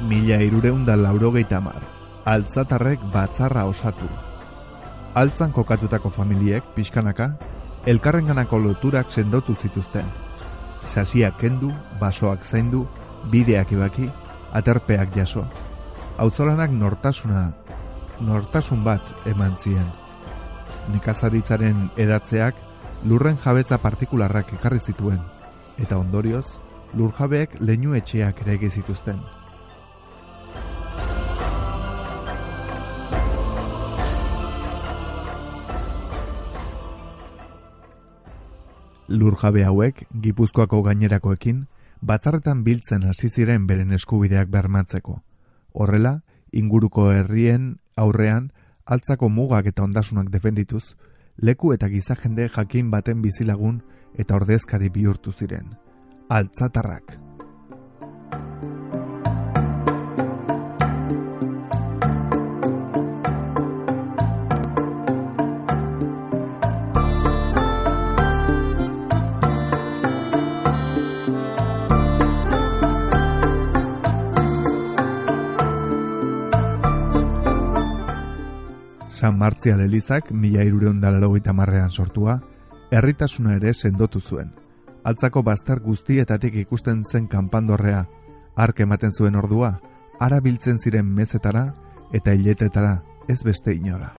1380, altzatarrek batzarra osatu. Altzan kokatutako familiek, pixkanaka, elkarrenganako loturak sendotu zituzten. Sasiak kendu, basoak zaindu, bideak ibaki, aterpeak jaso. Auzolanak nortasun bat eman zien. Nekazaritzaren edatzeak lurren jabetza partikularrak ekarri zituen, eta ondorioz, lurjabeek leinu etxeak ere zituzten. Lurjabe hauek, Gipuzkoako gainerakoekin, batzarretan biltzen hasi ziren beren eskubideak bermatzeko. Horrela, inguruko herrien aurrean, altzako mugak eta ondasunak defendituz, leku eta gizajende jakin baten bizilagun eta ordezkari bihurtu ziren. Altzatarrak. San Martzial elizak 1380an sortua, herritasuna ere sendotu zuen. Altzako bazter guztietatik ikusten zen kanpandorrea, hark ematen zuen ordua, hara biltzen ziren mezetara eta hiletetara, ez beste inora.